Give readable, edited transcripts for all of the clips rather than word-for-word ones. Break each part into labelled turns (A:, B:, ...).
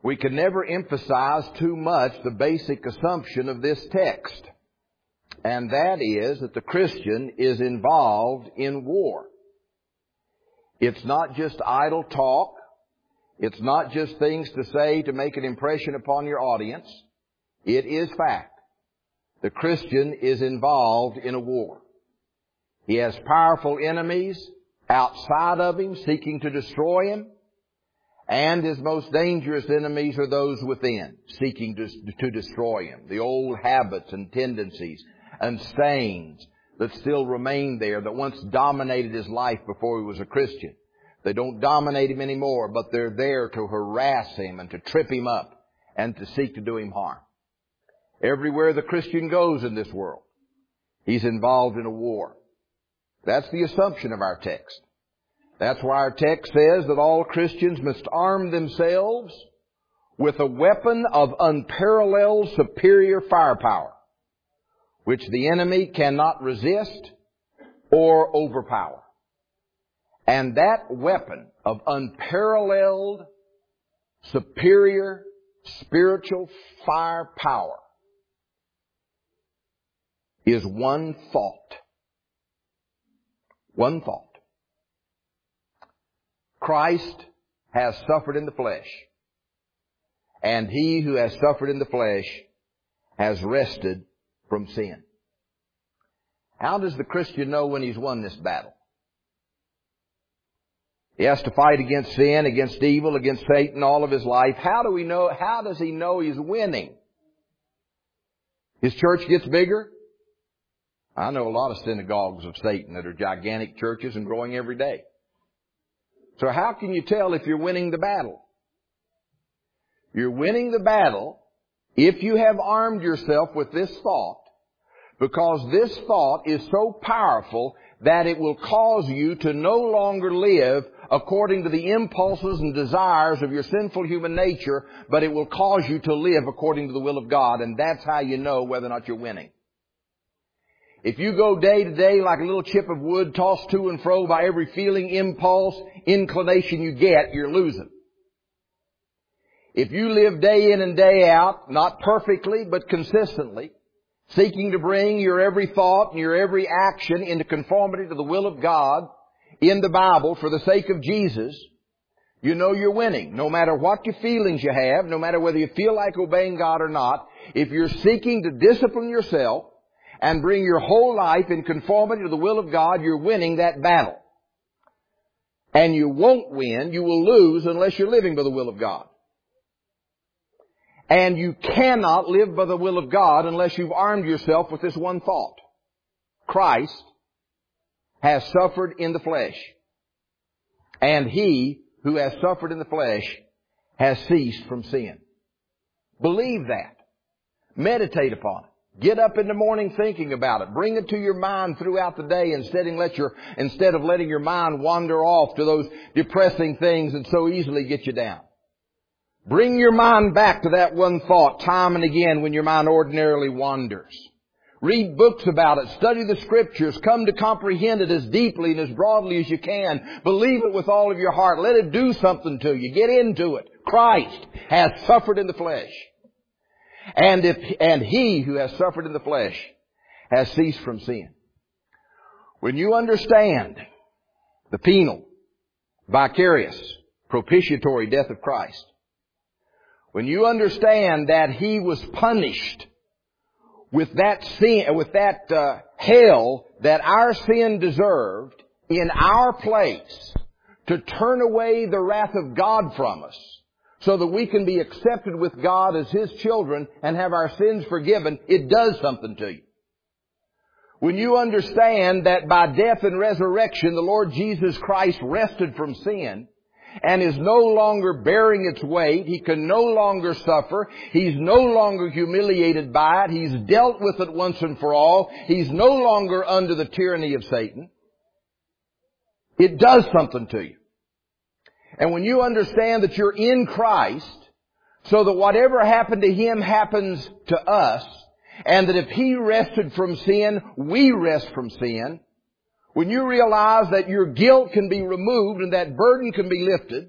A: We can never emphasize too much the basic assumption of this text, and that is that the Christian is involved in war. It's not just idle talk. It's not just things to say to make an impression upon your audience. It is fact. The Christian is involved in a war. He has powerful enemies outside of him seeking to destroy him. And his most dangerous enemies are those within, seeking to destroy him. The old habits and tendencies and stains that still remain there that once dominated his life before he was a Christian. They don't dominate him anymore, but they're there to harass him and to trip him up and to seek to do him harm. Everywhere the Christian goes in this world, he's involved in a war. That's the assumption of our text. That's why our text says that all Christians must arm themselves with a weapon of unparalleled superior firepower, which the enemy cannot resist or overpower. And that weapon of unparalleled superior spiritual firepower is one thought. One thought. Christ has suffered in the flesh, and he who has suffered in the flesh has rested from sin. How does the Christian know when he's won this battle? He has to fight against sin, against evil, against Satan all of his life. How do we know? How does he know he's winning? His church gets bigger. I know a lot of synagogues of Satan that are gigantic churches and growing every day. So how can you tell if you're winning the battle? You're winning the battle if you have armed yourself with this thought, because this thought is so powerful that it will cause you to no longer live according to the impulses and desires of your sinful human nature, but it will cause you to live according to the will of God, and that's how you know whether or not you're winning. If you go day to day like a little chip of wood tossed to and fro by every feeling, impulse, inclination you get, you're losing. If you live day in and day out, not perfectly, but consistently, seeking to bring your every thought and your every action into conformity to the will of God in the Bible for the sake of Jesus, you know you're winning. No matter what your feelings you have, no matter whether you feel like obeying God or not, if you're seeking to discipline yourself and bring your whole life in conformity to the will of God, you're winning that battle. And you won't win, you will lose unless you're living by the will of God. And you cannot live by the will of God unless you've armed yourself with this one thought. Christ has suffered in the flesh. And he who has suffered in the flesh has ceased from sin. Believe that. Meditate upon it. Get up in the morning thinking about it. Bring it to your mind throughout the day instead of letting your mind wander off to those depressing things that so easily get you down. Bring your mind back to that one thought time and again when your mind ordinarily wanders. Read books about it. Study the Scriptures. Come to comprehend it as deeply and as broadly as you can. Believe it with all of your heart. Let it do something to you. Get into it. Christ has suffered in the flesh. And he who has suffered in the flesh has ceased from sin. When you understand the penal, vicarious, propitiatory death of Christ, when you understand that he was punished with that sin, with that hell that our sin deserved in our place to turn away the wrath of God from us, so that we can be accepted with God as His children and have our sins forgiven, it does something to you. When you understand that by death and resurrection, the Lord Jesus Christ rested from sin and is no longer bearing its weight, He can no longer suffer, He's no longer humiliated by it, He's dealt with it once and for all, He's no longer under the tyranny of Satan, it does something to you. And when you understand that you're in Christ, so that whatever happened to Him happens to us, and that if He rested from sin, we rest from sin, when you realize that your guilt can be removed and that burden can be lifted,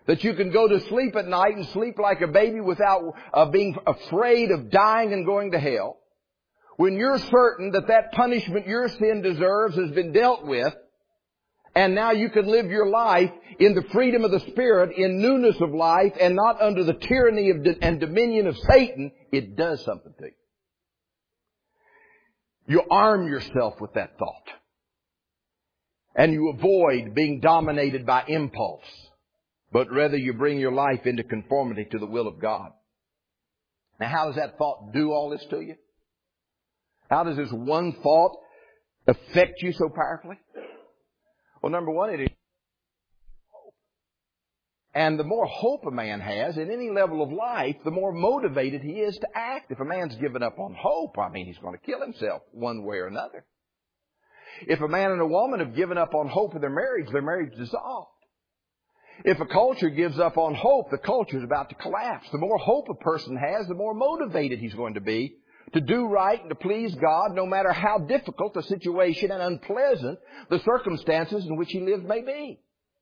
A: That you can go to sleep at night and sleep like a baby without being afraid of dying and going to hell. When you're certain that that punishment your sin deserves has been dealt with, and now you can live your life in the freedom of the Spirit, in newness of life, and not under the tyranny and dominion of Satan, it does something to you. You arm yourself with that thought. And you avoid being dominated by impulse, but rather you bring your life into conformity to the will of God. Now, how does that thought do all this to you? How does this one thought affect you so powerfully? Well, number one, it is hope. And the more hope a man has in any level of life, the more motivated he is to act. If a man's given up on hope, he's going to kill himself one way or another. If a man and a woman have given up on hope in their marriage dissolved. If a culture gives up on hope, the culture is about to collapse. The more hope a person has, the more motivated he's going to be to do right and to please God, no matter how difficult the situation and unpleasant the circumstances in which he lives may be.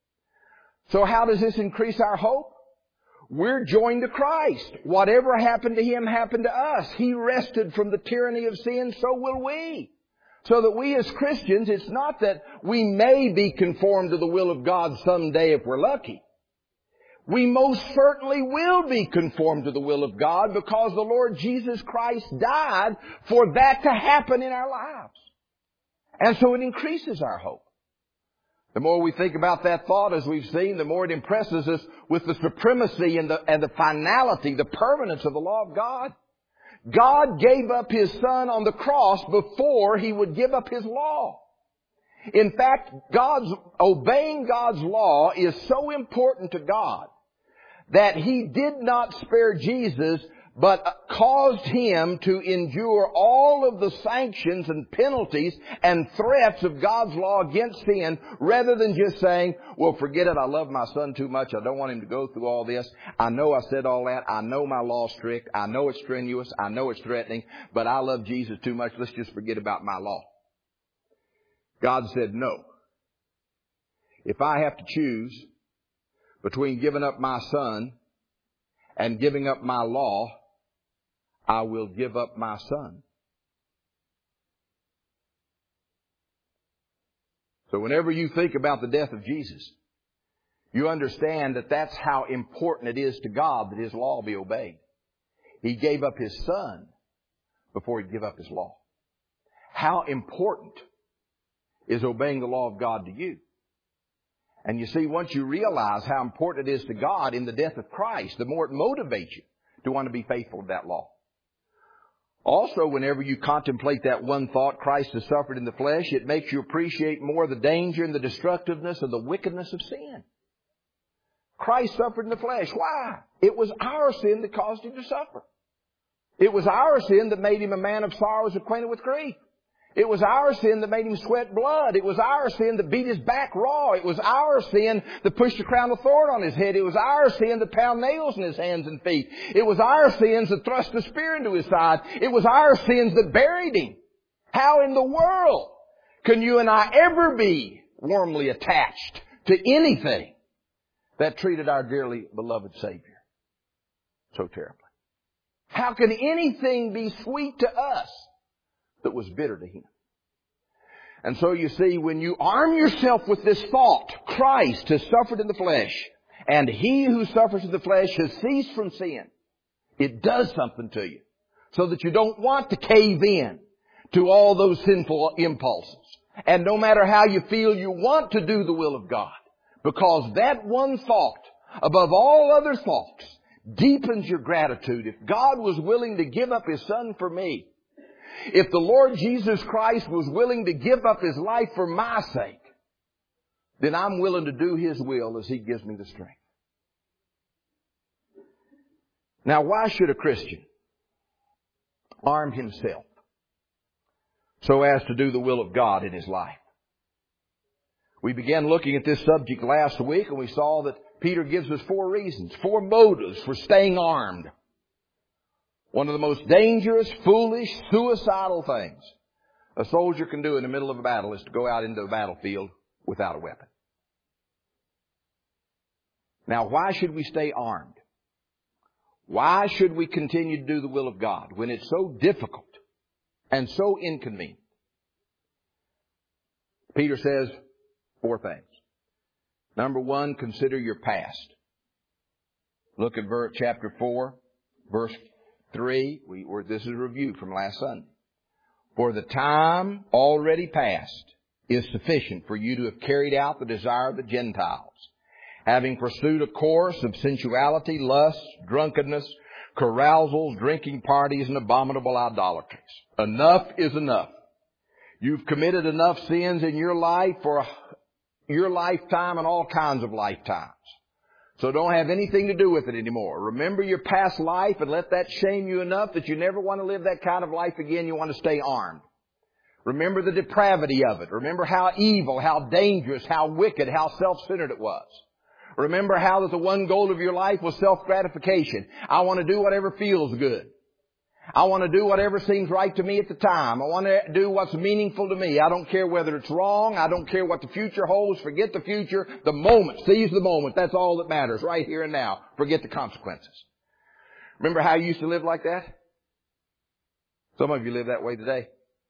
A: So how does this increase our hope? We're joined to Christ. Whatever happened to Him happened to us. He rested from the tyranny of sin, so will we. So that we as Christians, it's not that we may be conformed to the will of God someday if we're lucky. We most certainly will be conformed to the will of God because the Lord Jesus Christ died for that to happen in our lives. And so it increases our hope. The more we think about that thought, as we've seen, the more it impresses us with the supremacy and the finality, the permanence of the law of God. God gave up His Son on the cross before He would give up His law. In fact, obeying God's law is so important to God that He did not spare Jesus, but caused Him to endure all of the sanctions and penalties and threats of God's law against sin, rather than just saying, well, forget it, I love my son too much, I don't want him to go through all this. I know I said all that, I know my law's strict, I know it's strenuous, I know it's threatening, but I love Jesus too much, let's just forget about my law. God said, no. If I have to choose between giving up my son and giving up my law, I will give up my son. So whenever you think about the death of Jesus, you understand that that's how important it is to God that His law be obeyed. He gave up His Son before He'd give up His law. How important is obeying the law of God to you? And you see, once you realize how important it is to God in the death of Christ, the more it motivates you to want to be faithful to that law. Also, whenever you contemplate that one thought, Christ has suffered in the flesh, it makes you appreciate more the danger and the destructiveness and the wickedness of sin. Christ suffered in the flesh. Why? It was our sin that caused Him to suffer. It was our sin that made Him a man of sorrows, acquainted with grief. It was our sin that made Him sweat blood. It was our sin that beat His back raw. It was our sin that pushed a crown of thorn on His head. It was our sin that pounded nails in His hands and feet. It was our sins that thrust a spear into His side. It was our sins that buried Him. How in the world can you and I ever be warmly attached to anything that treated our dearly beloved Savior so terribly? How can anything be sweet to us that was bitter to Him? And so you see, when you arm yourself with this thought, Christ has suffered in the flesh, and He who suffers in the flesh has ceased from sin, it does something to you, so that you don't want to cave in to all those sinful impulses. And no matter how you feel, you want to do the will of God, because that one thought, above all other thoughts, deepens your gratitude. If God was willing to give up His Son for me, if the Lord Jesus Christ was willing to give up His life for my sake, then I'm willing to do His will as He gives me the strength. Now, why should a Christian arm himself so as to do the will of God in his life? We began looking at this subject last week, and we saw that Peter gives us 4 reasons, 4 motives for staying armed. One of the most dangerous, foolish, suicidal things a soldier can do in the middle of a battle is to go out into a battlefield without a weapon. Now, why should we stay armed? Why should we continue to do the will of God when it's so difficult and so inconvenient? Peter says 4 things. Number 1, consider your past. Look at chapter 4, verse 3. This is a review from last Sunday. For the time already past is sufficient for you to have carried out the desire of the Gentiles, having pursued a course of sensuality, lust, drunkenness, carousals, drinking parties, and abominable idolatries. Enough is enough. You've committed enough sins in your life for your lifetime and all kinds of lifetimes. So don't have anything to do with it anymore. Remember your past life and let that shame you enough that you never want to live that kind of life again. You want to stay armed. Remember the depravity of it. Remember how evil, how dangerous, how wicked, how self-centered it was. Remember how that the one goal of your life was self-gratification. I want to do whatever feels good. I want to do whatever seems right to me at the time. I want to do what's meaningful to me. I don't care whether it's wrong. I don't care what the future holds. Forget the future. The moment. Seize the moment. That's all that matters. Right here and now. Forget the consequences. Remember how you used to live like that? Some of you live that way today.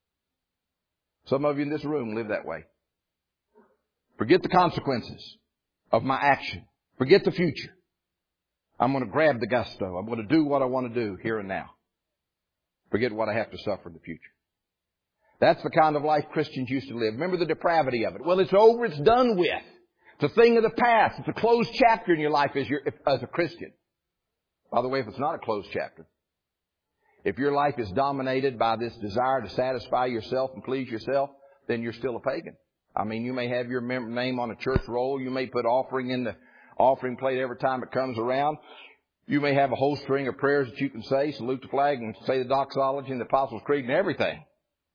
A: Some of you in this room live that way. Forget the consequences of my action. Forget the future. I'm going to grab the gusto. I'm going to do what I want to do here and now. Forget what I have to suffer in the future. That's the kind of life Christians used to live. Remember the depravity of it. Well, it's over. It's done with. It's a thing of the past. It's a closed chapter in your life as a Christian. By the way, if it's not a closed chapter, if your life is dominated by this desire to satisfy yourself and please yourself, then you're still a pagan. I mean, you may have your name on a church roll. You may put offering in the offering plate every time it comes around. You may have a whole string of prayers that you can say, salute the flag and say the doxology and the Apostles' Creed and everything.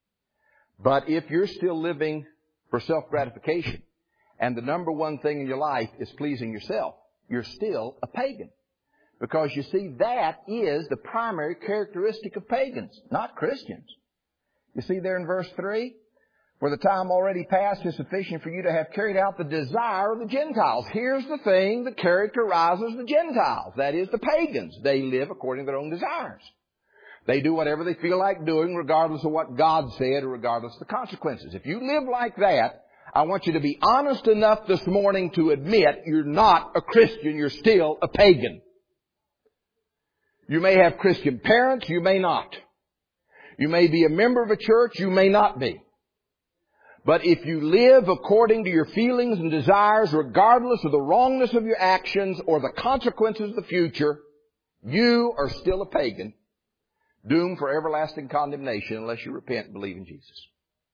A: But if you're still living for self-gratification and the number one thing in your life is pleasing yourself, you're still a pagan. Because you see, that is the primary characteristic of pagans, not Christians. You see there in verse 3? For the time already past is sufficient for you to have carried out the desire of the Gentiles. Here's the thing that characterizes the Gentiles. That is the pagans. They live according to their own desires. They do whatever they feel like doing regardless of what God said or regardless of the consequences. If you live like that, I want you to be honest enough this morning to admit you're not a Christian. You're still a pagan. You may have Christian parents. You may not. You may be a member of a church. You may not be. But if you live according to your feelings and desires, regardless of the wrongness of your actions or the consequences of the future, you are still a pagan, doomed for everlasting condemnation unless you repent and believe in Jesus.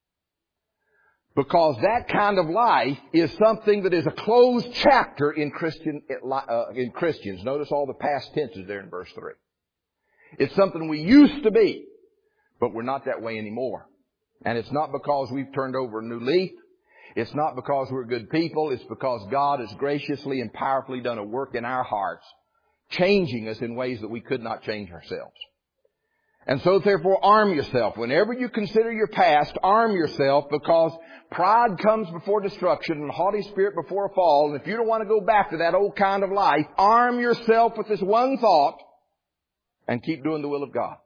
A: Because that kind of life is something that is a closed chapter in Christians. Notice all the past tenses there in verse 3. It's something we used to be, but we're not that way anymore. And it's not because we've turned over a new leaf. It's not because we're good people. It's because God has graciously and powerfully done a work in our hearts, changing us in ways that we could not change ourselves. And so therefore arm yourself. Whenever you consider your past, arm yourself, because pride comes before destruction and a haughty spirit before a fall. And if you don't want to go back to that old kind of life, arm yourself with this one thought and keep doing the will of God.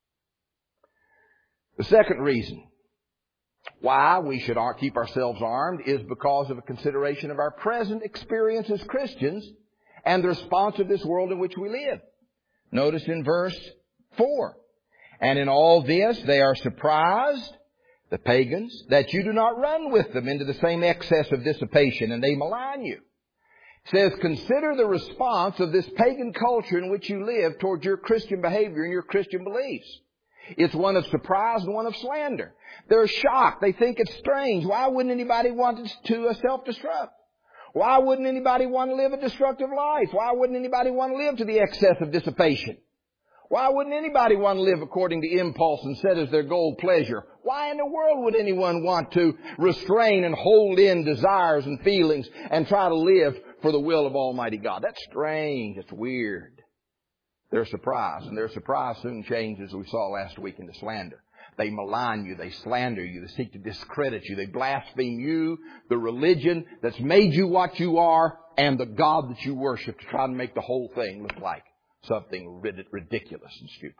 A: The second reason why we should keep ourselves armed is because of a consideration of our present experience as Christians and the response of this world in which we live. Notice in verse 4, and in all this they are surprised, the pagans, that you do not run with them into the same excess of dissipation, and they malign you. It says, consider the response of this pagan culture in which you live toward your Christian behavior and your Christian beliefs. It's one of surprise and one of slander. They're shocked. They think it's strange. Why wouldn't anybody want to self-destruct? Why wouldn't anybody want to live a destructive life? Why wouldn't anybody want to live to the excess of dissipation? Why wouldn't anybody want to live according to impulse and set as their goal pleasure? Why in the world would anyone want to restrain and hold in desires and feelings and try to live for the will of Almighty God? That's strange. It's weird. They're surprised, and their surprise soon changes, as we saw last week, into slander. They malign you. They slander you. They seek to discredit you. They blaspheme you, the religion that's made you what you are, and the God that you worship, to try to make the whole thing look like something ridiculous and stupid.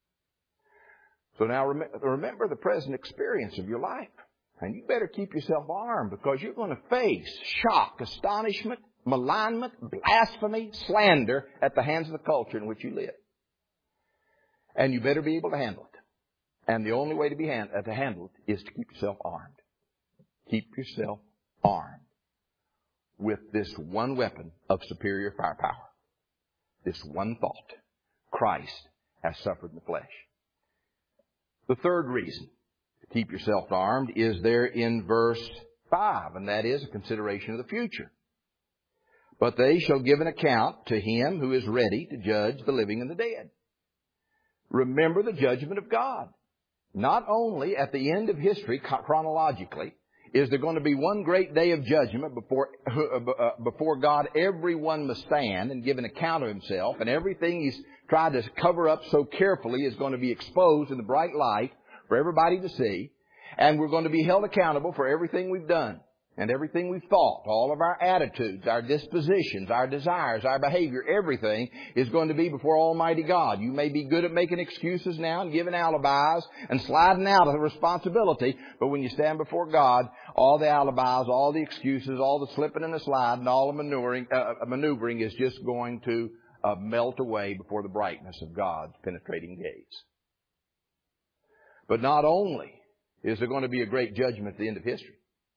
A: So now remember the present experience of your life. And you better keep yourself armed, because you're going to face shock, astonishment, malignment, blasphemy, slander at the hands of the culture in which you live. And you better be able to handle it. And the only way to handle it is to keep yourself armed. Keep yourself armed with this one weapon of superior firepower. This one thought: Christ has suffered in the flesh. The third reason to keep yourself armed is there in verse 5, and that is a consideration of the future. But they shall give an account to Him who is ready to judge the living and the dead. Remember the judgment of God. Not only at the end of history, chronologically, is there going to be one great day of judgment before God. Everyone must stand and give an account of himself, and everything he's tried to cover up so carefully is going to be exposed in the bright light for everybody to see. And we're going to be held accountable for everything we've done and everything we've thought. All of our attitudes, our dispositions, our desires, our behavior, everything is going to be before Almighty God. You may be good at making excuses now and giving alibis and sliding out of the responsibility, but when you stand before God, all the alibis, all the excuses, all the slipping and the sliding, all the maneuvering is just going to melt away before the brightness of God's penetrating gaze. But not only is there going to be a great judgment at the end of history,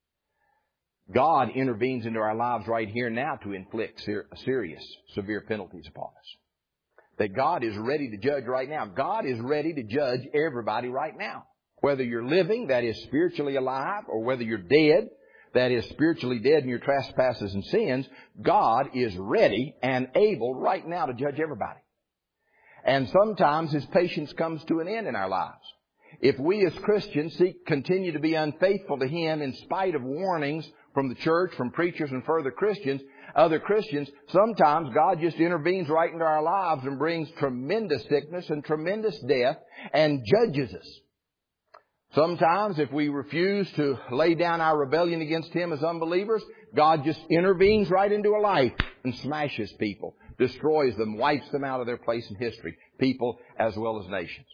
A: God intervenes into our lives right here now to inflict serious, severe penalties upon us. That God is ready to judge right now. God is ready to judge everybody right now. Whether you're living, that is spiritually alive, or whether you're dead, that is spiritually dead in your trespasses and sins, God is ready and able right now to judge everybody. And sometimes His patience comes to an end in our lives. If we as Christians continue to be unfaithful to Him in spite of warnings from the church, from preachers and other Christians, sometimes God just intervenes right into our lives and brings tremendous sickness and tremendous death and judges us. Sometimes if we refuse to lay down our rebellion against Him as unbelievers, God just intervenes right into a life and smashes people, destroys them, wipes them out of their place in history, people as well as nations.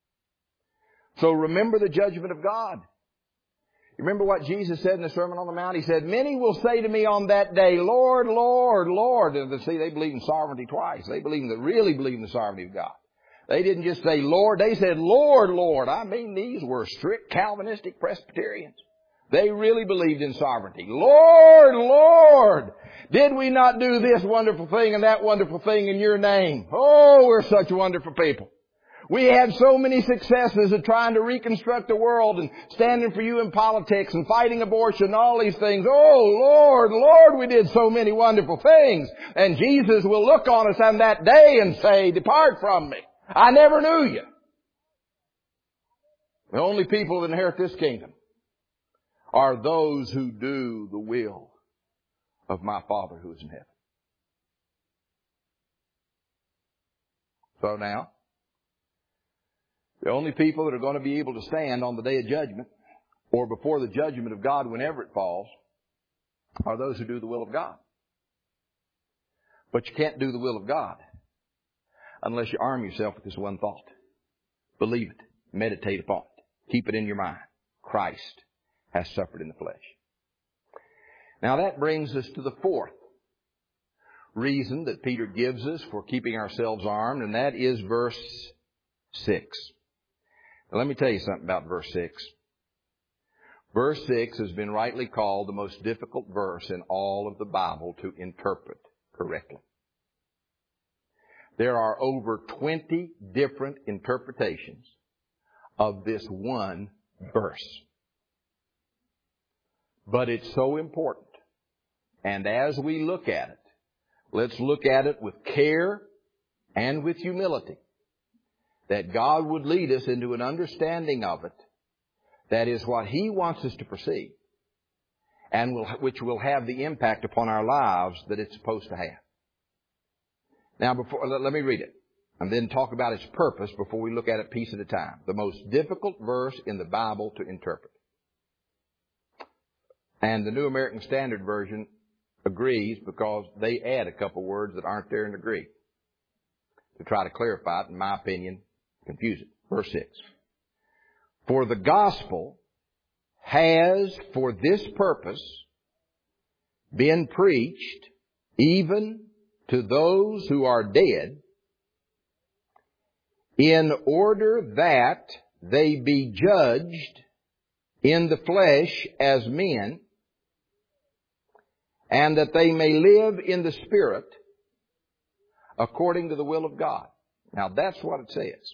A: So remember the judgment of God. You remember what Jesus said in the Sermon on the Mount? He said, "Many will say to me on that day, Lord, Lord, Lord." And see, they believe in sovereignty twice. They really believe in the sovereignty of God. They didn't just say Lord. They said, Lord, Lord. I mean, these were strict Calvinistic Presbyterians. They really believed in sovereignty. Lord, Lord, did we not do this wonderful thing and that wonderful thing in your name? Oh, we're such wonderful people. We had so many successes of trying to reconstruct the world and standing for you in politics and fighting abortion and all these things. Oh, Lord, Lord, we did so many wonderful things. And Jesus will look on us on that day and say, "Depart from me. I never knew you." The only people who inherit this kingdom are those who do the will of my Father who is in heaven. So now, the only people that are going to be able to stand on the day of judgment or before the judgment of God whenever it falls are those who do the will of God. But you can't do the will of God unless you arm yourself with this one thought. Believe it. Meditate upon it. Keep it in your mind. Christ has suffered in the flesh. Now that brings us to the fourth reason that Peter gives us for keeping ourselves armed, and that is verse 6. Now, let me tell you something about verse 6. Verse 6 has been rightly called the most difficult verse in all of the Bible to interpret correctly. There are over 20 different interpretations of this one verse. But it's so important. And as we look at it, let's look at it with care and with humility, that God would lead us into an understanding of it that is what He wants us to perceive, and which will have the impact upon our lives that it's supposed to have. Now, let me read it. and then talk about its purpose before we look at it piece at a time. The most difficult verse in the Bible to interpret. And the New American Standard Version agrees because they add a couple words that aren't there in the Greek to try to clarify it, in my opinion, confuse it. Verse 6. For the gospel has for this purpose been preached even to those who are dead, in order that they be judged in the flesh as men, and that they may live in the Spirit according to the will of God. Now that's what it says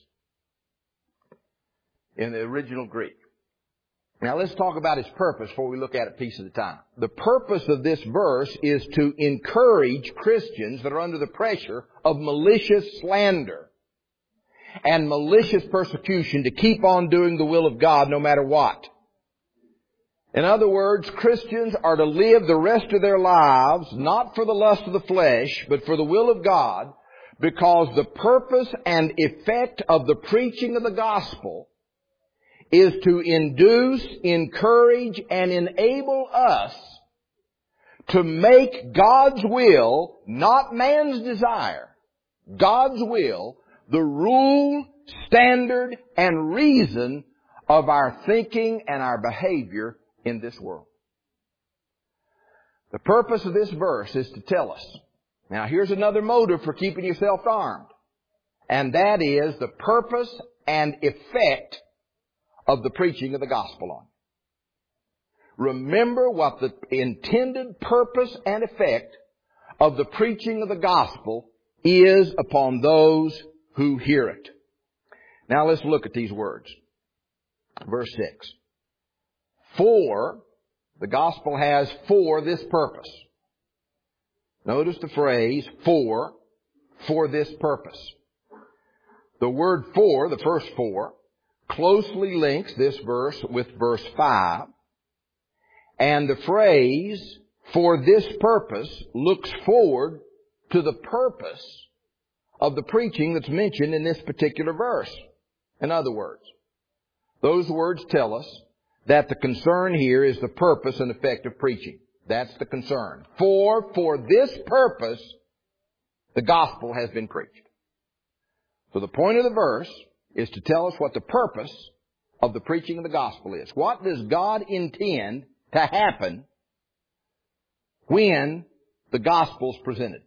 A: in the original Greek. Now let's talk about its purpose before we look at it piece at a time. The purpose of this verse is to encourage Christians that are under the pressure of malicious slander and malicious persecution to keep on doing the will of God no matter what. In other words, Christians are to live the rest of their lives not for the lust of the flesh, but for the will of God, because the purpose and effect of the preaching of the gospel is to induce, encourage, and enable us to make God's will, not man's desire, God's will, the rule, standard, and reason of our thinking and our behavior in this world. The purpose of this verse is to tell us. Now here's another motive for keeping yourself armed. And that is the purpose and effect of the preaching of the gospel on you. Remember what the intended purpose and effect of the preaching of the gospel is upon those who hear it. Now let's look at these words. Verse 6. For, the gospel has for this purpose. Notice the phrase, for this purpose. The word for, the first for, closely links this verse with verse 5. And the phrase, for this purpose, looks forward to the purpose of the preaching that's mentioned in this particular verse. In other words, those words tell us that the concern here is the purpose and effect of preaching. That's the concern. For this purpose, the gospel has been preached. So the point of the verse is to tell us what the purpose of the preaching of the gospel is. What does God intend to happen when the gospel is presented?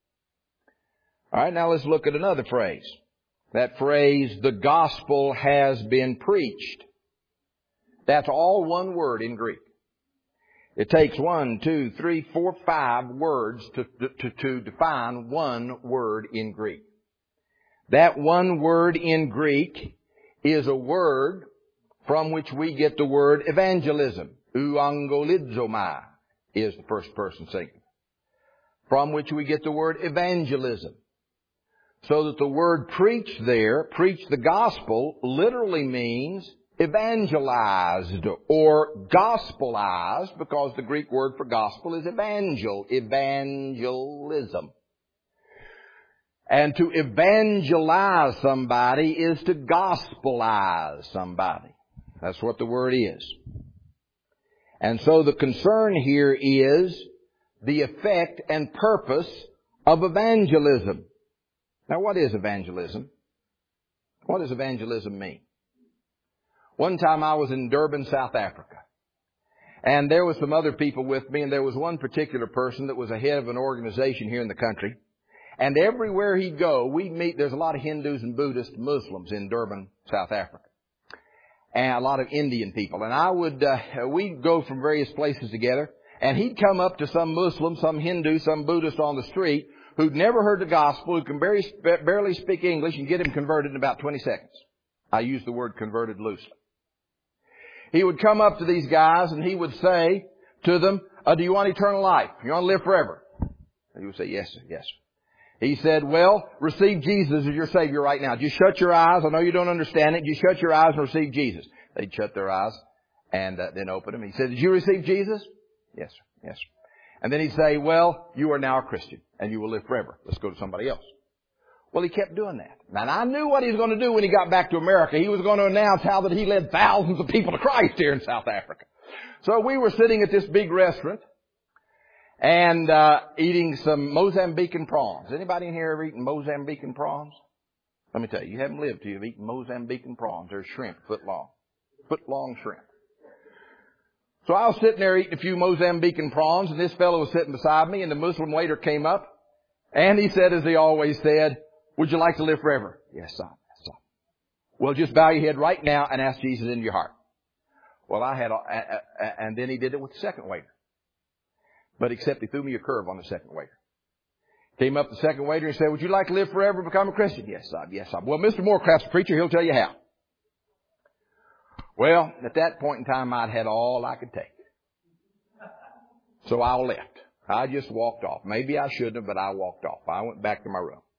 A: All right, now let's look at another phrase. That phrase, the gospel has been preached. That's all one word in Greek. It takes 1, 2, 3, 4, 5 words to define one word in Greek. That one word in Greek is a word from which we get the word evangelism. Euangolizomai is the first person singular. From which we get the word evangelism. So that the word preach there, preach the gospel, literally means evangelized or gospelized, because the Greek word for gospel is evangelism. And to evangelize somebody is to gospelize somebody. That's what the word is. And so the concern here is the effect and purpose of evangelism. Now what is evangelism? What does evangelism mean? One time I was in Durban, South Africa. And there was some other people with me, and there was one particular person that was a head of an organization here in the country. And everywhere he'd go, we'd meet, there's a lot of Hindus and Buddhists, Muslims in Durban, South Africa. And a lot of Indian people. And we'd go from various places together, and he'd come up to some Muslim, some Hindu, some Buddhist on the street who'd never heard the gospel, who can barely speak English, and get him converted in about 20 seconds. I use the word converted loosely. He would come up to these guys and he would say to them, do you want eternal life? You want to live forever? And he would say, yes, sir, yes, sir. He said, well, receive Jesus as your Savior right now. Just shut your eyes. I know you don't understand it. Just shut your eyes and receive Jesus. They'd shut their eyes and then open them. He said, did you receive Jesus? Yes, sir, yes, sir. And then he'd say, well, you are now a Christian and you will live forever. Let's go to somebody else. Well, he kept doing that. And I knew what he was going to do when he got back to America. He was going to announce how that he led thousands of people to Christ here in South Africa. So we were sitting at this big restaurant and eating some Mozambican prawns. Anybody in here ever eaten Mozambican prawns? Let me tell you, you haven't lived till you've eaten Mozambican prawns. They're shrimp, foot long shrimp. So I was sitting there eating a few Mozambican prawns, and this fellow was sitting beside me, and the Muslim waiter came up, and he said, as he always said, "Would you like to live forever?" "Yes, sir. Yes, sir." "Well, just bow your head right now and ask Jesus into your heart." Well, and then he did it with the second waiter. But except he threw me a curve on the second waiter. Came up the second waiter and said, "Would you like to live forever and become a Christian?" "Yes, sir. Yes, sir." "Well, Mr. Morecraft's a preacher. He'll tell you how." Well, at that point in time, I'd had all I could take. So I left. I just walked off. Maybe I shouldn't have, but I walked off. I went back to my room.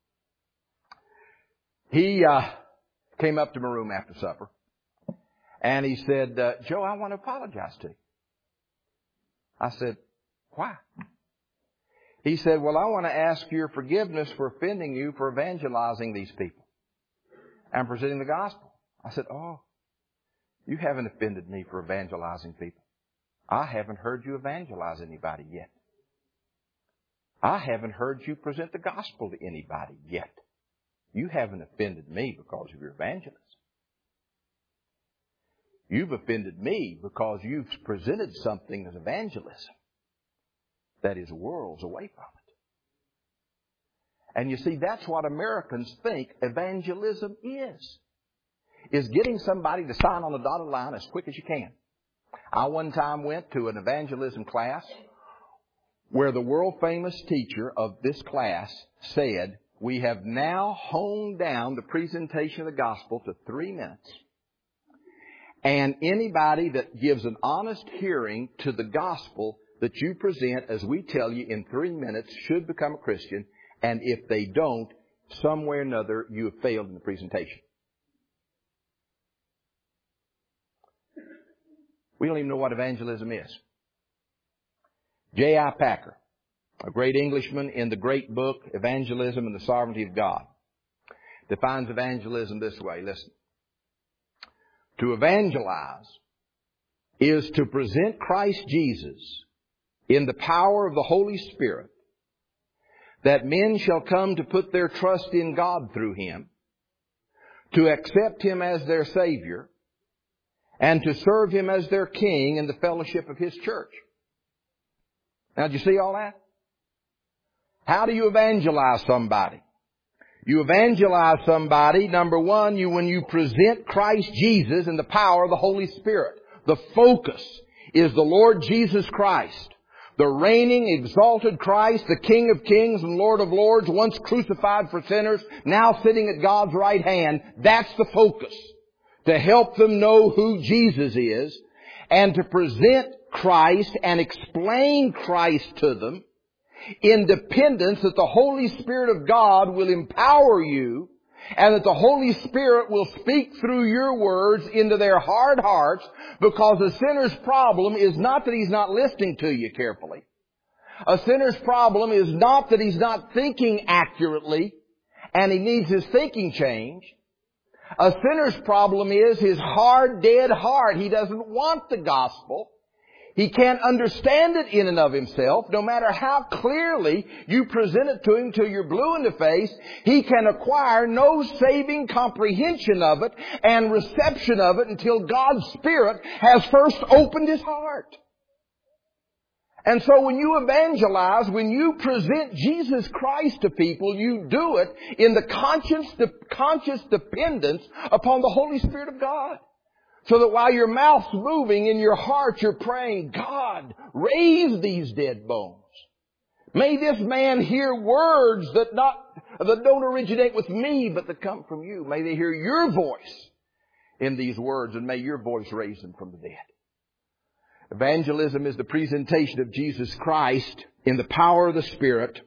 A: He came up to my room after supper, and he said, "Joe, I want to apologize to you." I said, "Why?" He said, "Well, I want to ask your forgiveness for offending you for evangelizing these people and presenting the gospel." I said, "Oh, you haven't offended me for evangelizing people. I haven't heard you evangelize anybody yet. I haven't heard you present the gospel to anybody yet. You haven't offended me because of your evangelism. You've offended me because you've presented something as evangelism that is worlds away from it." And you see, that's what Americans think evangelism is getting somebody to sign on the dotted line as quick as you can. I one time went to an evangelism class where the world-famous teacher of this class said, "We have now honed down the presentation of the gospel to 3 minutes. And anybody that gives an honest hearing to the gospel that you present, as we tell you, in 3 minutes should become a Christian. And if they don't, somewhere or another, you have failed in the presentation." We don't even know what evangelism is. J.I. Packer, a great Englishman in the great book, Evangelism and the Sovereignty of God, defines evangelism this way. Listen. To evangelize is to present Christ Jesus in the power of the Holy Spirit, that men shall come to put their trust in God through Him, to accept Him as their Savior, and to serve Him as their King in the fellowship of His church. Now, did you see all that? How do you evangelize somebody? You evangelize somebody, number one, when you present Christ Jesus in the power of the Holy Spirit. The focus is the Lord Jesus Christ, the reigning, exalted Christ, the King of kings and Lord of lords, once crucified for sinners, now sitting at God's right hand. That's the focus. To help them know who Jesus is, and to present Christ and explain Christ to them in dependence that the Holy Spirit of God will empower you, and that the Holy Spirit will speak through your words into their hard hearts, because a sinner's problem is not that he's not listening to you carefully. A sinner's problem is not that he's not thinking accurately and he needs his thinking changed. A sinner's problem is his hard, dead heart. He doesn't want the gospel. He can't understand it in and of himself. No matter how clearly you present it to him till you're blue in the face, he can acquire no saving comprehension of it and reception of it until God's Spirit has first opened his heart. And so when you evangelize, when you present Jesus Christ to people, you do it in the conscious dependence upon the Holy Spirit of God. So that while your mouth's moving, in your heart you're praying, "God, raise these dead bones. May this man hear words that don't originate with me, but that come from you. May they hear your voice in these words, and may your voice raise them from the dead." Evangelism is the presentation of Jesus Christ in the power of the Spirit,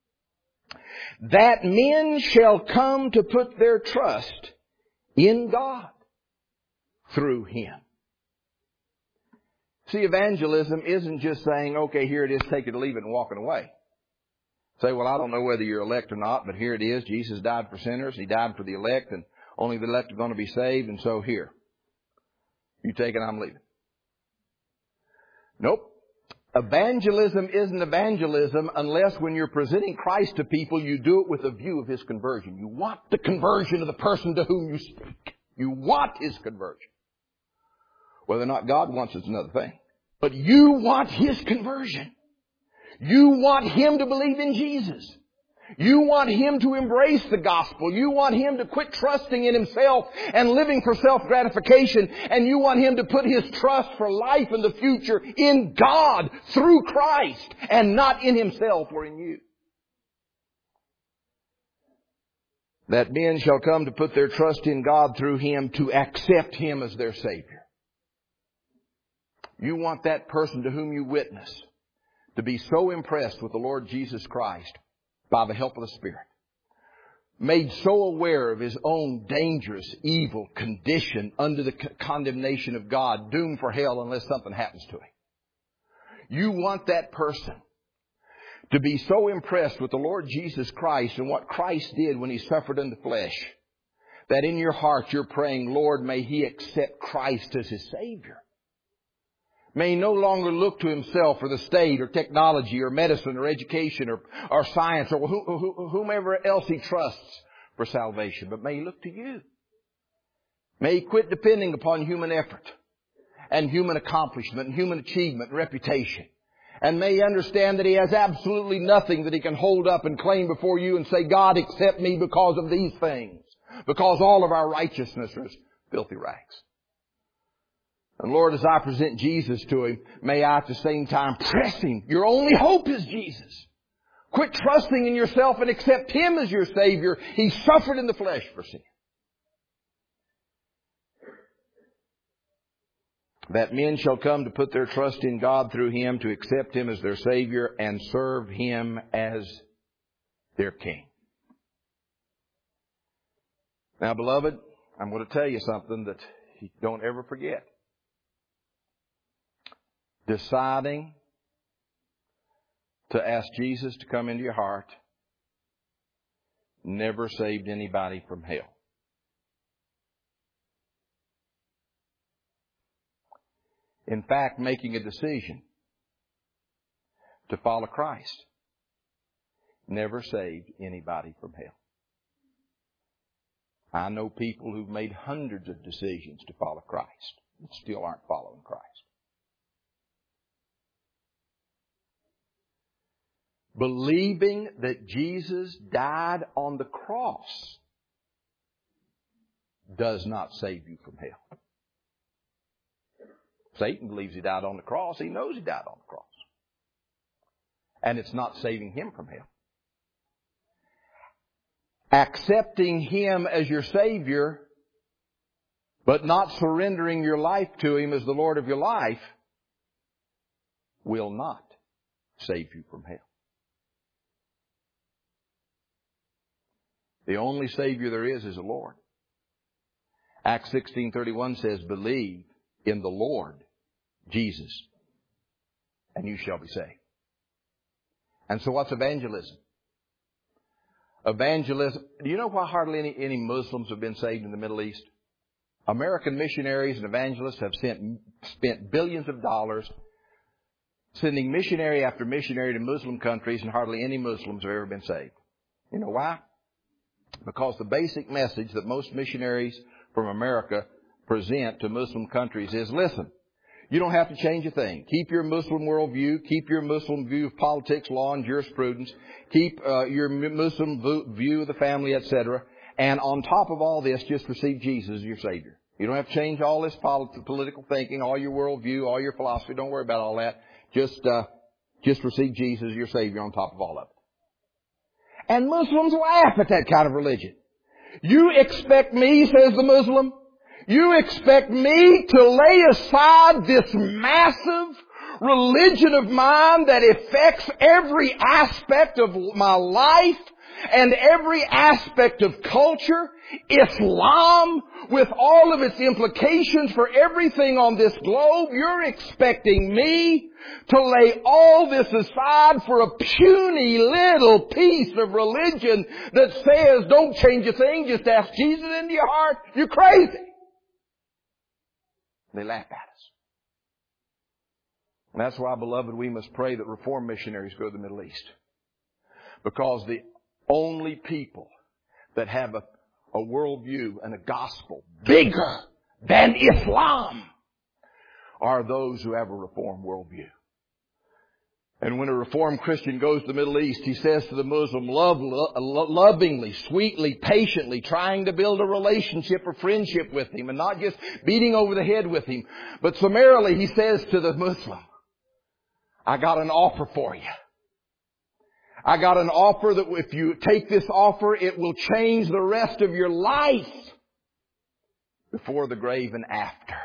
A: that men shall come to put their trust in God through Him. See, evangelism isn't just saying, "Okay, here it is, take it or leave it," and walking away. Say, well, I don't know whether you're elect or not, but here it is. Jesus died for sinners. He died for the elect, and only the elect are going to be saved, and so here. You take it, I'm leaving. Nope. Evangelism isn't evangelism unless when you're presenting Christ to people, you do it with a view of His conversion. You want the conversion of the person to whom you speak. You want His conversion. Whether or not God wants it's another thing. But you want His conversion. You want him to believe in Jesus. You want him to embrace the gospel. You want him to quit trusting in himself and living for self-gratification. And you want him to put his trust for life and the future in God through Christ and not in himself or in you. That men shall come to put their trust in God through him, to accept him as their Savior. You want that person to whom you witness to be so impressed with the Lord Jesus Christ by the help of the Spirit, made so aware of his own dangerous, evil condition under the condemnation of God, doomed for hell unless something happens to him. You want that person to be so impressed with the Lord Jesus Christ and what Christ did when he suffered in the flesh, that in your heart you're praying, Lord, may he accept Christ as his Savior. May he no longer look to himself or the state or technology or medicine or education or science or whomever else he trusts for salvation. But may he look to you. May he quit depending upon human effort and human accomplishment and human achievement and reputation. And may he understand that he has absolutely nothing that he can hold up and claim before you and say, God, accept me because of these things. Because all of our righteousness is filthy rags. And Lord, as I present Jesus to him, may I at the same time press him. Your only hope is Jesus. Quit trusting in yourself and accept him as your Savior. He suffered in the flesh for sin. That men shall come to put their trust in God through him, to accept him as their Savior and serve him as their King. Now, beloved, I'm going to tell you something that you don't ever forget. Deciding to ask Jesus to come into your heart never saved anybody from hell. In fact, making a decision to follow Christ never saved anybody from hell. I know people who've made hundreds of decisions to follow Christ and still aren't following Christ. Believing that Jesus died on the cross does not save you from hell. Satan believes he died on the cross. He knows he died on the cross. And it's not saving him from hell. Accepting him as your Savior, but not surrendering your life to him as the Lord of your life, will not save you from hell. The only Savior there is the Lord. Acts 16:31 says, believe in the Lord Jesus, and you shall be saved. And so what's evangelism? Evangelism. Do you know why hardly any Muslims have been saved in the Middle East? American missionaries and evangelists have spent billions of dollars sending missionary after missionary to Muslim countries, and hardly any Muslims have ever been saved. You know why? Because the basic message that most missionaries from America present to Muslim countries is, listen, you don't have to change a thing. Keep your Muslim worldview. Keep your Muslim view of politics, law, and jurisprudence. Keep your Muslim view of the family, etc. And on top of all this, just receive Jesus as your Savior. You don't have to change all this political thinking, all your worldview, all your philosophy. Don't worry about all that. Just receive Jesus as your Savior on top of all of it. And Muslims laugh at that kind of religion. You expect me, says the Muslim, you expect me to lay aside this massive religion of mine that affects every aspect of my life, and every aspect of culture, Islam, with all of its implications for everything on this globe, you're expecting me to lay all this aside for a puny little piece of religion that says, don't change a thing, just ask Jesus into your heart? You're crazy. They laugh at us. And that's why, beloved, we must pray that reform missionaries go to the Middle East. Because the only people that have a worldview and a gospel bigger than Islam are those who have a reformed worldview. And when a reformed Christian goes to the Middle East, he says to the Muslim, lovingly, sweetly, patiently, trying to build a relationship or friendship with him and not just beating over the head with him. But summarily, he says to the Muslim, I got an offer for you. I got an offer that if you take this offer, it will change the rest of your life before the grave and after.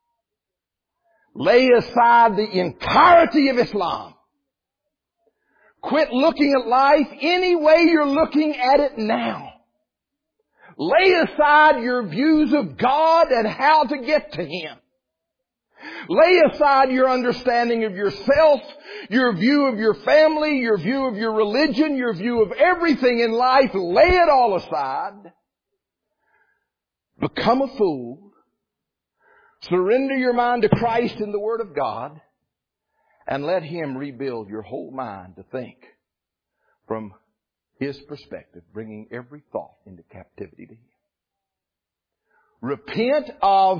A: Lay aside the entirety of Islam. Quit looking at life any way you're looking at it now. Lay aside your views of God and how to get to Him. Lay aside your understanding of yourself, your view of your family, your view of your religion, your view of everything in life. Lay it all aside. Become a fool. Surrender your mind to Christ and the Word of God. And let Him rebuild your whole mind to think from His perspective, bringing every thought into captivity to Him. Repent of...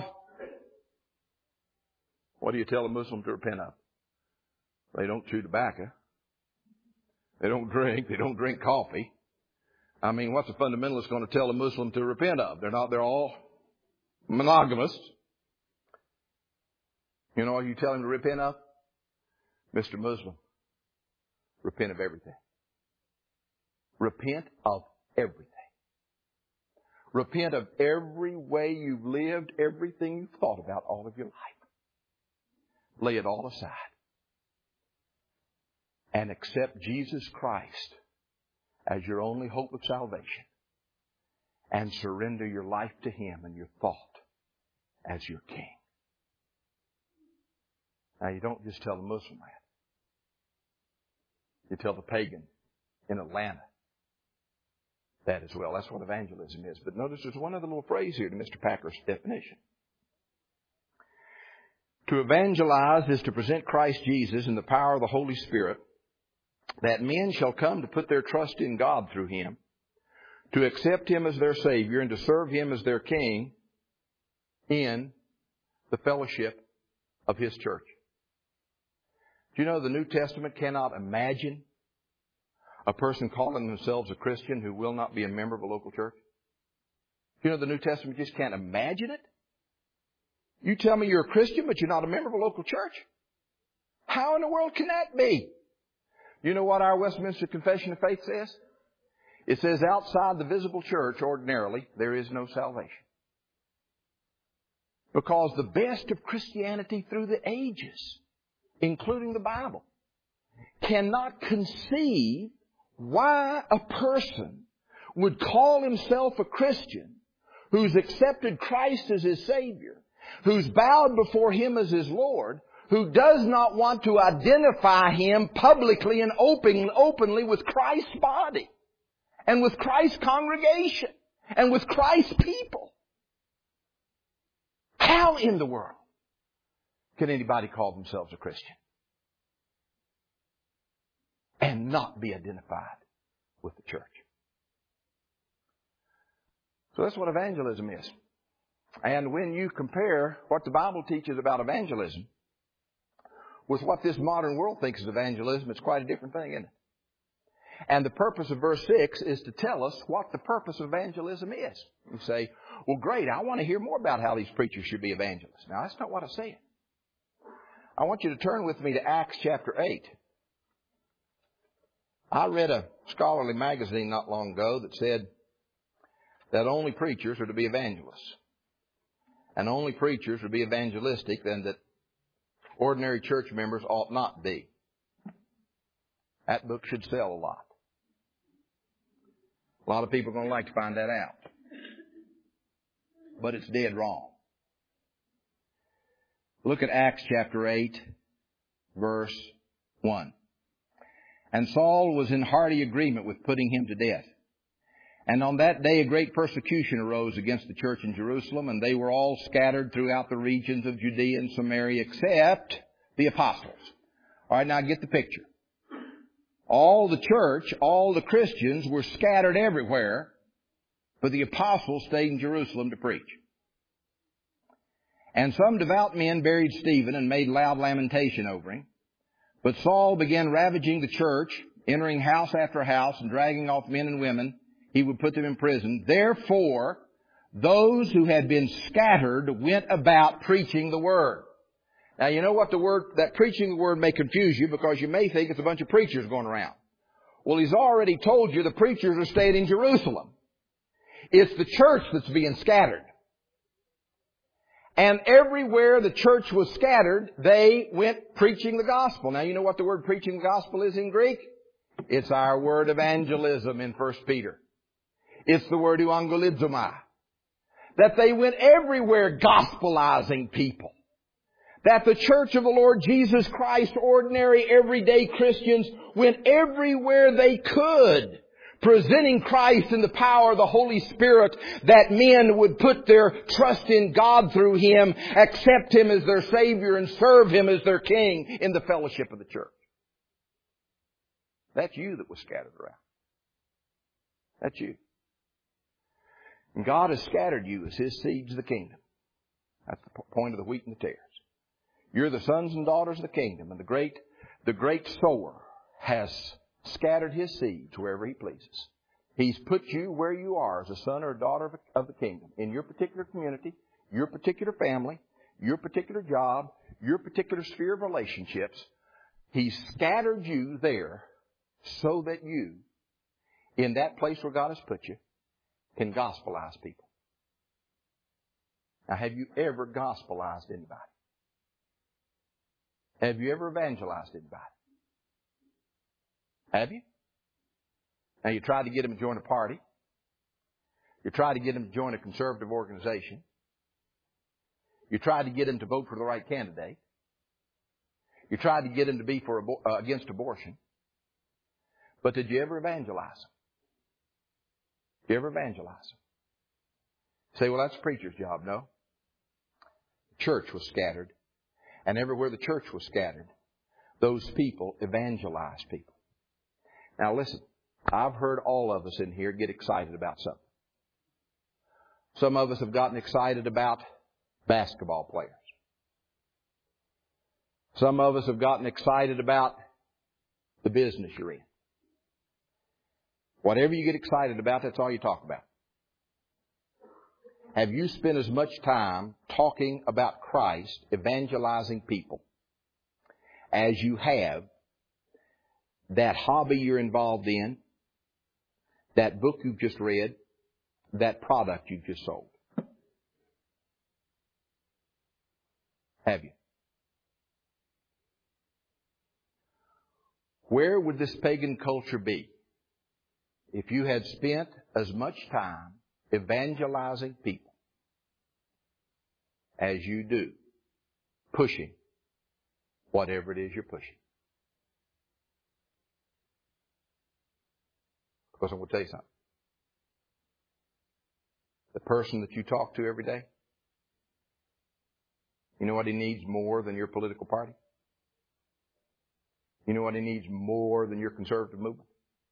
A: What do you tell a Muslim to repent of? They don't chew tobacco. They don't drink. They don't drink coffee. I mean, what's a fundamentalist going to tell a Muslim to repent of? They're all monogamous. You know what you tell him to repent of? Mr. Muslim, repent of everything. Repent of everything. Repent of every way you've lived, everything you've thought about all of your life. Lay it all aside. And accept Jesus Christ as your only hope of salvation. And surrender your life to Him and your thought as your King. Now, you don't just tell the Muslim that. You tell the pagan in Atlanta that as well. That's what evangelism is. But notice there's one other little phrase here to Mr. Packer's definition. To evangelize is to present Christ Jesus in the power of the Holy Spirit, that men shall come to put their trust in God through Him, to accept Him as their Savior, and to serve Him as their King in the fellowship of His church. Do you know the New Testament cannot imagine a person calling themselves a Christian who will not be a member of a local church? Do you know the New Testament just can't imagine it? You tell me you're a Christian, but you're not a member of a local church? How in the world can that be? You know what our Westminster Confession of Faith says? It says outside the visible church, ordinarily, there is no salvation. Because the best of Christianity through the ages, including the Bible, cannot conceive why a person would call himself a Christian who's accepted Christ as his Savior, who's bowed before Him as his Lord, who does not want to identify Him publicly and openly with Christ's body and with Christ's congregation and with Christ's people. How in the world can anybody call themselves a Christian and not be identified with the church? So that's what evangelism is. And when you compare what the Bible teaches about evangelism with what this modern world thinks is evangelism, it's quite a different thing, isn't it? And the purpose of verse 6 is to tell us what the purpose of evangelism is. You say, well, great, I want to hear more about how these preachers should be evangelists. Now, that's not what I said. I want you to turn with me to Acts chapter 8. I read a scholarly magazine not long ago that said that only preachers are to be evangelists. And only preachers are to be evangelistic, and that ordinary church members ought not be. That book should sell a lot. A lot of people are going to like to find that out. But it's dead wrong. Look at Acts chapter 8, verse 1. And Saul was in hearty agreement with putting him to death. And on that day a great persecution arose against the church in Jerusalem, and they were all scattered throughout the regions of Judea and Samaria, except the apostles. All right, now get the picture. All the church, all the Christians were scattered everywhere, but the apostles stayed in Jerusalem to preach. And some devout men buried Stephen and made loud lamentation over him. But Saul began ravaging the church, entering house after house and dragging off men and women. He would put them in prison. Therefore, those who had been scattered went about preaching the word. Now, you know what that preaching the word may confuse you, because you may think it's a bunch of preachers going around. Well, he's already told you the preachers are staying in Jerusalem. It's the church that's being scattered. And everywhere the church was scattered, they went preaching the gospel. Now, you know what the word preaching the gospel is in Greek? It's our word evangelism in 1 Peter. It's the word euangelizomai. That they went everywhere gospelizing people. That the church of the Lord Jesus Christ, ordinary, everyday Christians, went everywhere they could, presenting Christ in the power of the Holy Spirit, that men would put their trust in God through Him, accept Him as their Savior, and serve Him as their King in the fellowship of the church. That's you that was scattered around. That's you. And God has scattered you as His seeds of the kingdom. That's the point of the wheat and the tares. You're the sons and daughters of the kingdom, and the great sower has scattered His seeds wherever He pleases. He's put you where you are as a son or a daughter of the kingdom, in your particular community, your particular family, your particular job, your particular sphere of relationships. He's scattered you there so that you, in that place where God has put you, can gospelize people. Now, have you ever gospelized anybody? Have you ever evangelized anybody? Have you? Now, you tried to get them to join a party. You tried to get them to join a conservative organization. You tried to get them to vote for the right candidate. You tried to get them to be against abortion. But did you ever evangelize them? Did you ever evangelize them? Say, well, that's a preacher's job. No. The church was scattered. And everywhere the church was scattered, those people evangelized people. Now listen, I've heard all of us in here get excited about something. Some of us have gotten excited about basketball players. Some of us have gotten excited about the business you're in. Whatever you get excited about, that's all you talk about. Have you spent as much time talking about Christ, evangelizing people, as you have that hobby you're involved in, that book you've just read, that product you've just sold? Have you? Where would this pagan culture be if you had spent as much time evangelizing people as you do pushing whatever it is you're pushing? Because I'm going to tell you something. The person that you talk to every day, you know what he needs more than your political party? You know what he needs more than your conservative movement?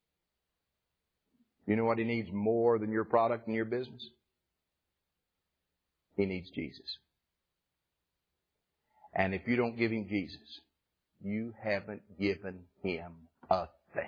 A: You know what he needs more than your product and your business? He needs Jesus. And if you don't give him Jesus, you haven't given him a thing.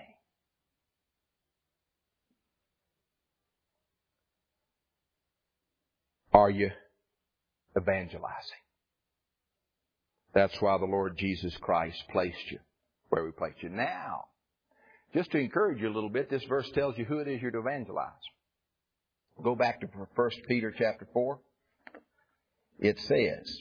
A: Are you evangelizing? That's why the Lord Jesus Christ placed you where we placed you. Now, just to encourage you a little bit, this verse tells you who it is you're to evangelize. Go back to 1 Peter chapter 4. It says,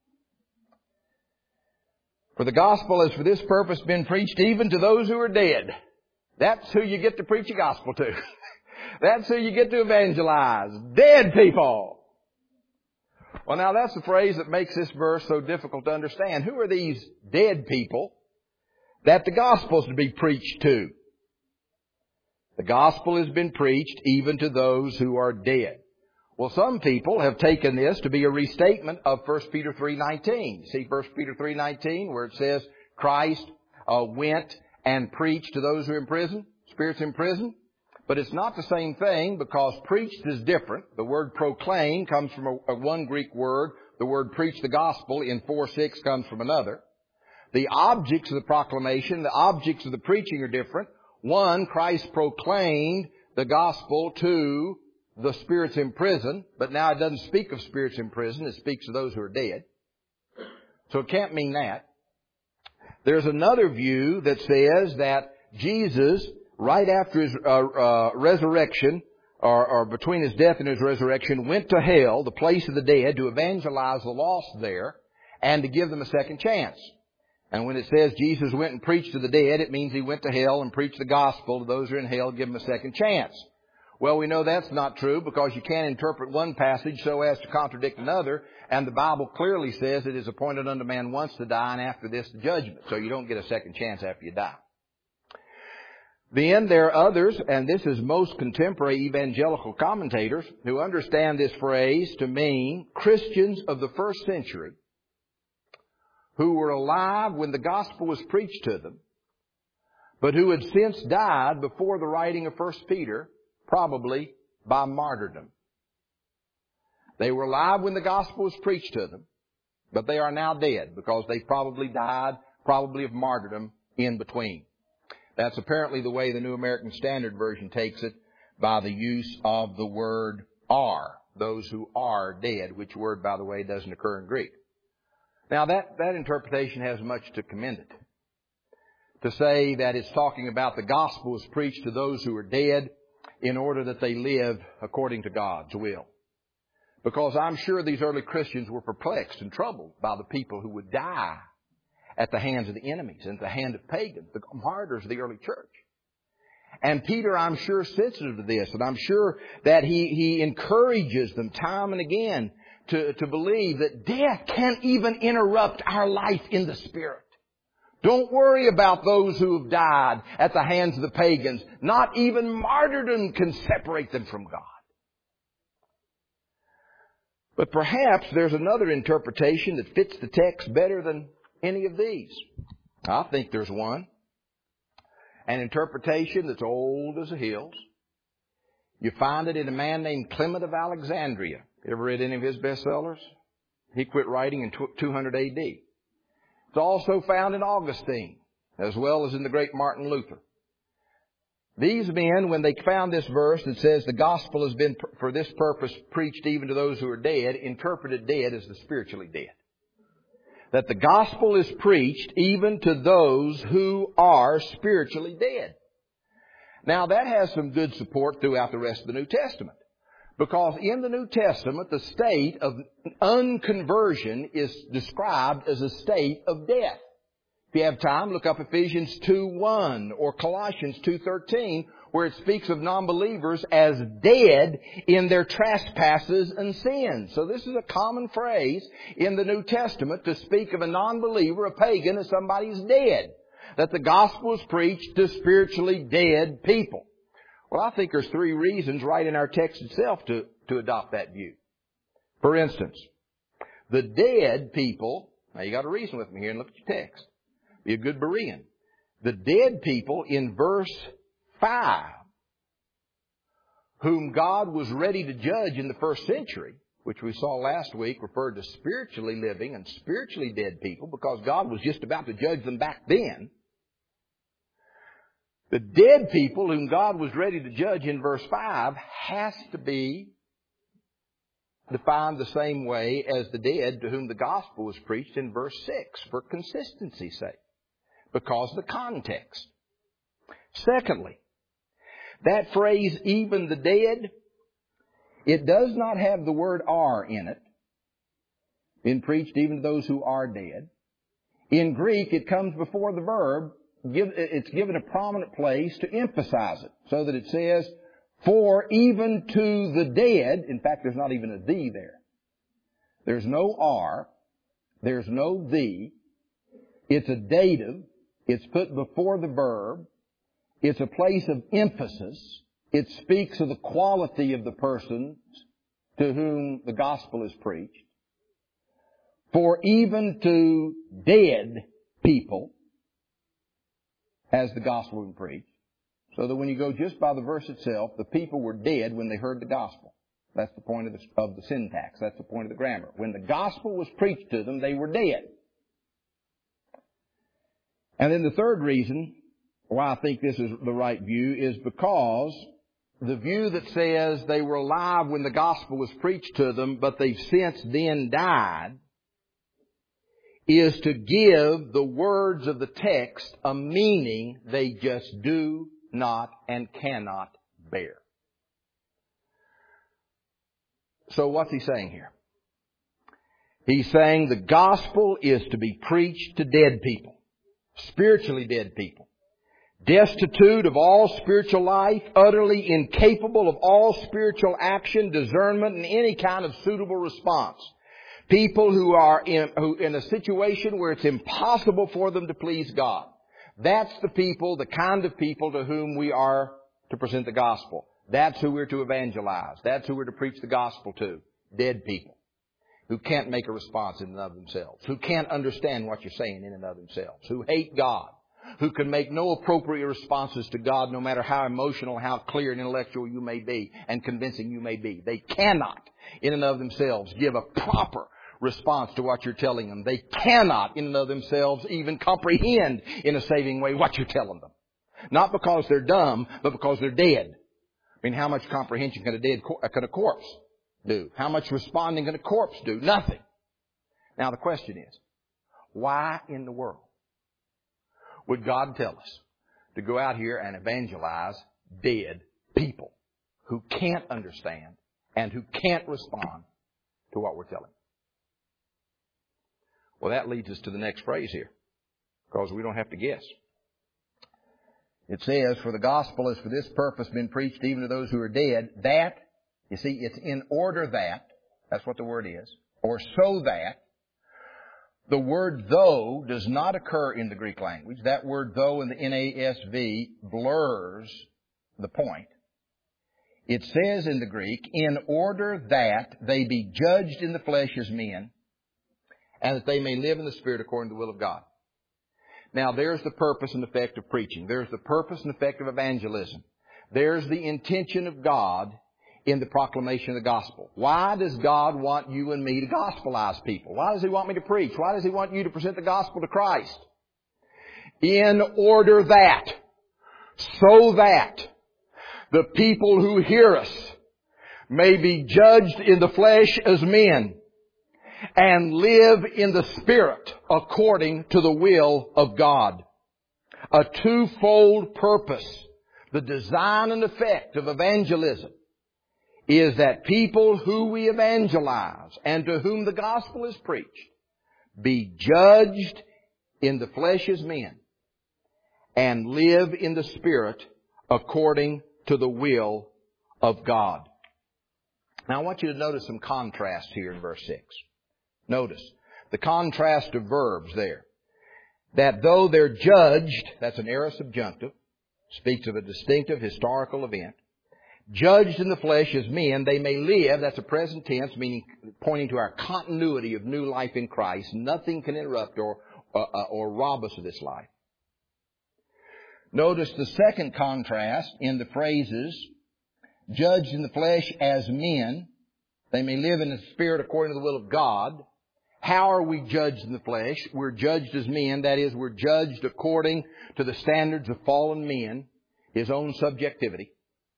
A: "For the gospel has for this purpose been preached even to those who are dead." That's who you get to preach the gospel to. That's who you get to evangelize. Dead people. Well, now that's the phrase that makes this verse so difficult to understand. Who are these dead people that the gospel is to be preached to? The gospel has been preached even to those who are dead. Well, some people have taken this to be a restatement of 1 Peter 3:19. See 1 Peter 3:19 where it says Christ went and preached to those who are in prison, spirits in prison. But it's not the same thing because preached is different. The word proclaim comes from one Greek word. The word preach the gospel in 4:6 comes from another. The objects of the proclamation, the objects of the preaching are different. One, Christ proclaimed the gospel to the spirits in prison, but now it doesn't speak of spirits in prison. It speaks of those who are dead. So it can't mean that. There's another view that says that Jesus, right after his resurrection, or between his death and his resurrection, went to hell, the place of the dead, to evangelize the lost there and to give them a second chance. And when it says Jesus went and preached to the dead, it means he went to hell and preached the gospel to those who are in hell, give them a second chance. Well, we know that's not true because you can't interpret one passage so as to contradict another. And the Bible clearly says it is appointed unto man once to die and after this the judgment. So you don't get a second chance after you die. Then there are others, and this is most contemporary evangelical commentators, who understand this phrase to mean Christians of the first century who were alive when the gospel was preached to them, but who had since died before the writing of 1 Peter, probably by martyrdom. They were alive when the gospel was preached to them, but they are now dead because they probably died, probably of martyrdom in between. That's apparently the way the New American Standard Version takes it, by the use of the word are, those who are dead, which word, by the way, doesn't occur in Greek. Now that interpretation has much to commend it. To say that it's talking about the gospel is preached to those who are dead in order that they live according to God's will. Because I'm sure these early Christians were perplexed and troubled by the people who would die at the hands of the enemies and at the hand of pagans, the martyrs of the early church. And Peter, I'm sure, is sensitive to this, and I'm sure that he encourages them time and again to believe that death can't even interrupt our life in the Spirit. Don't worry about those who have died at the hands of the pagans. Not even martyrdom can separate them from God. But perhaps there's another interpretation that fits the text better than any of these. I think there's one. An interpretation that's old as the hills. You find it in a man named Clement of Alexandria. You ever read any of his bestsellers? He quit writing in 200 A.D. It's also found in Augustine, as well as in the great Martin Luther. These men, when they found this verse that says the gospel has been for this purpose preached even to those who are dead, interpreted dead as the spiritually dead. That the gospel is preached even to those who are spiritually dead. Now that has some good support throughout the rest of the New Testament. Because in the New Testament, the state of unconversion is described as a state of death. If you have time, look up Ephesians 2:1 or Colossians 2:13, where it speaks of non-believers as dead in their trespasses and sins. So this is a common phrase in the New Testament to speak of a non-believer, a pagan, as somebody who's dead. That the gospel is preached to spiritually dead people. Well, I think there's three reasons right in our text itself to adopt that view. For instance, the dead people, now you got to reason with me here and look at your text. Be a good Berean. The dead people in verse 5, whom God was ready to judge in the first century, which we saw last week, referred to spiritually living and spiritually dead people because God was just about to judge them back then. The dead people whom God was ready to judge in verse 5 has to be defined the same way as the dead to whom the gospel was preached in verse 6 for consistency's sake, because of the context. Secondly, that phrase, even the dead, it does not have the word are in it. Been preached even to those who are dead. In Greek, it comes before the verb. It's given a prominent place to emphasize it, so that it says, For even to the dead, in fact, there's not even a thee there. There's no are. There's no thee. It's a dative. It's put before the verb. It's a place of emphasis. It speaks of the quality of the persons to whom the gospel is preached. For even to dead people has the gospel been preached. So that when you go just by the verse itself, the people were dead when they heard the gospel. That's the point of the syntax. That's the point of the grammar. When the gospel was preached to them, they were dead. And then the third reason why I think this is the right view is because the view that says they were alive when the gospel was preached to them, but they've since then died, is to give the words of the text a meaning they just do not and cannot bear. So what's he saying here? He's saying the gospel is to be preached to dead people, spiritually dead people, destitute of all spiritual life, utterly incapable of all spiritual action, discernment, and any kind of suitable response. People who are in a situation where it's impossible for them to please God. That's the people, the kind of people to whom we are to present the gospel. That's who we're to evangelize. That's who we're to preach the gospel to. Dead people who can't make a response in and of themselves, who can't understand what you're saying in and of themselves, who hate God, who can make no appropriate responses to God no matter how emotional, how clear and intellectual you may be and convincing you may be. They cannot in and of themselves give a proper response to what you're telling them. They cannot in and of themselves even comprehend in a saving way what you're telling them. Not because they're dumb, but because they're dead. I mean, how much comprehension can a corpse do? How much responding can a corpse do? Nothing. Now the question is, why in the world would God tell us to go out here and evangelize dead people who can't understand and who can't respond to what we're telling them? Well, that leads us to the next phrase here, because we don't have to guess. It says, for the gospel is for this purpose been preached even to those who are dead, that, you see, it's in order that, that's what the word is, or so that. The word though does not occur in the Greek language. That word though in the NASV blurs the point. It says in the Greek, in order that they be judged in the flesh as men, and that they may live in the Spirit according to the will of God. Now, there's the purpose and effect of preaching. There's the purpose and effect of evangelism. There's the intention of God in the proclamation of the gospel. Why does God want you and me to gospelize people? Why does He want me to preach? Why does He want you to present the gospel to Christ? In order that, so that the people who hear us may be judged in the flesh as men, and live in the Spirit according to the will of God. A twofold purpose, the design and effect of evangelism, is that people who we evangelize and to whom the gospel is preached be judged in the flesh as men and live in the Spirit according to the will of God. Now I want you to notice some contrast here in verse 6. Notice the contrast of verbs there. That though they're judged, that's an aorist subjunctive, speaks of a distinctive historical event. Judged in the flesh as men, they may live, that's a present tense, meaning pointing to our continuity of new life in Christ. Nothing can interrupt or rob us of this life. Notice the second contrast in the phrases, judged in the flesh as men, they may live in the Spirit according to the will of God. How are we judged in the flesh? We're judged as men. That is, we're judged according to the standards of fallen men, his own subjectivity.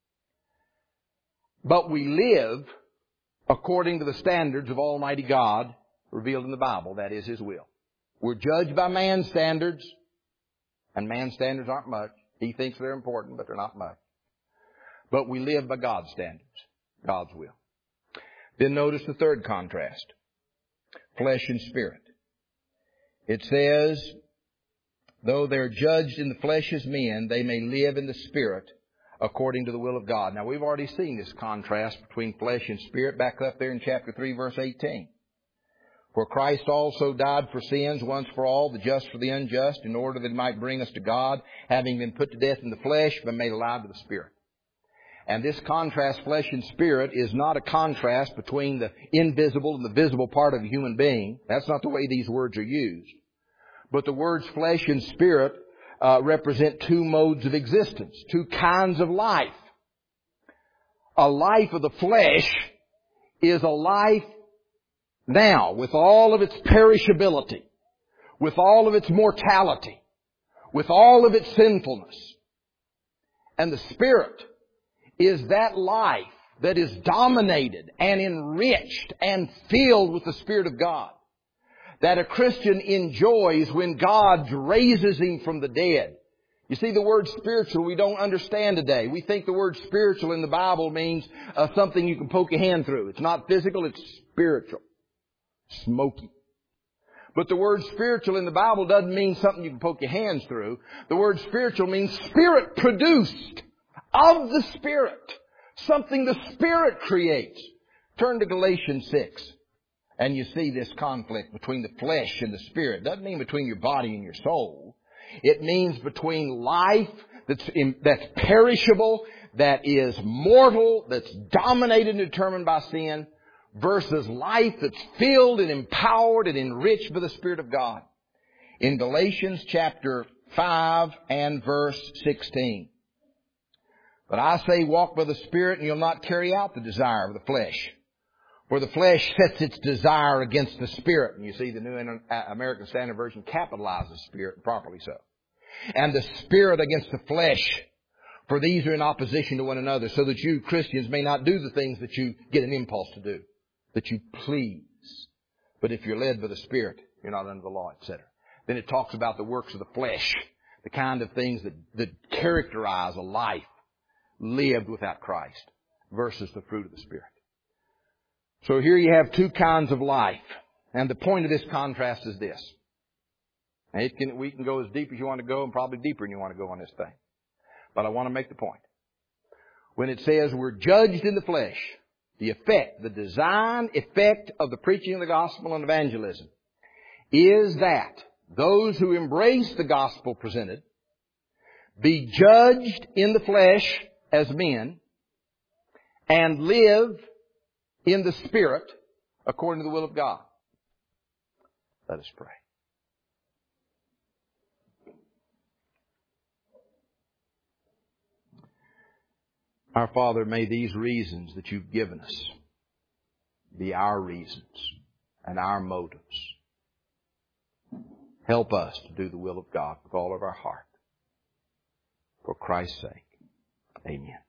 A: But we live according to the standards of Almighty God revealed in the Bible. That is His will. We're judged by man's standards, and man's standards aren't much. He thinks they're important, but they're not much. But we live by God's standards, God's will. Then notice the third contrast. Flesh and spirit. It says, though they're judged in the flesh as men, they may live in the Spirit according to the will of God. Now, we've already seen this contrast between flesh and spirit back up there in chapter 3, verse 18. For Christ also died for sins once for all, the just for the unjust, in order that He might bring us to God, having been put to death in the flesh, but made alive to the Spirit. And this contrast, flesh and spirit, is not a contrast between the invisible and the visible part of a human being. That's not the way these words are used. But the words flesh and spirit represent two modes of existence, two kinds of life. A life of the flesh is a life now with all of its perishability, with all of its mortality, with all of its sinfulness. And the Spirit is that life that is dominated and enriched and filled with the Spirit of God, that a Christian enjoys when God raises him from the dead. You see, the word spiritual we don't understand today. We think the word spiritual in the Bible means something you can poke your hand through. It's not physical, it's spiritual. Smoky. But the word spiritual in the Bible doesn't mean something you can poke your hands through. The word spiritual means spirit produced of the Spirit. Something the Spirit creates. Turn to Galatians 6. And you see this conflict between the flesh and the Spirit. It doesn't mean between your body and your soul. It means between life that's perishable, that is mortal, that's dominated and determined by sin, versus life that's filled and empowered and enriched by the Spirit of God. In Galatians chapter 5 and verse 16. But I say, walk by the Spirit, and you'll not carry out the desire of the flesh. For the flesh sets its desire against the Spirit. And you see the New American Standard Version capitalizes Spirit, properly so. And the Spirit against the flesh. For these are in opposition to one another, so that you Christians may not do the things that you get an impulse to do, that you please. But if you're led by the Spirit, you're not under the law, etc. Then it talks about the works of the flesh, the kind of things that characterize a life lived without Christ, versus the fruit of the Spirit. So here you have two kinds of life. And the point of this contrast is this. And we can go as deep as you want to go, and probably deeper than you want to go on this thing. But I want to make the point. When it says we're judged in the flesh, the effect, the design effect of the preaching of the gospel and evangelism is that those who embrace the gospel presented be judged in the flesh as men and live in the Spirit according to the will of God. Let us pray. Our Father, may these reasons that you've given us be our reasons and our motives. Help us to do the will of God with all of our heart. For Christ's sake. Amen.